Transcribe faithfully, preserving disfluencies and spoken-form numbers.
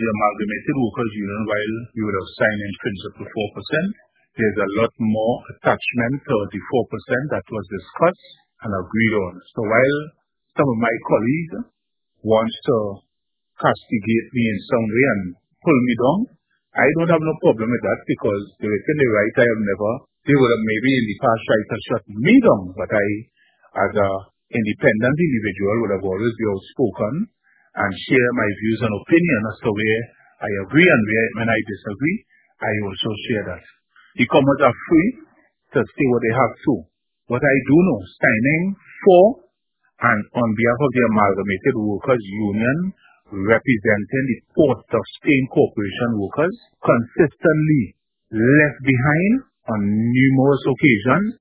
the Amalgamated Workers Union, while we would have signed in principle four percent, there's a lot more attachment to the four percent that was discussed and agreed on. So while some of my colleagues want to castigate me in some way and pull me down, I don't have no problem with that because they were in the right. I have never, they would have maybe in the past tried to shut me down, but I, as a independent individual, would have always be outspoken and share my views and opinion as to where I agree and where when I disagree, I also share that. The Commons are free to say what they have to. What I do know, standing for and on behalf of the Amalgamated Workers Union, representing the Port of Spain Corporation workers, consistently left behind on numerous occasions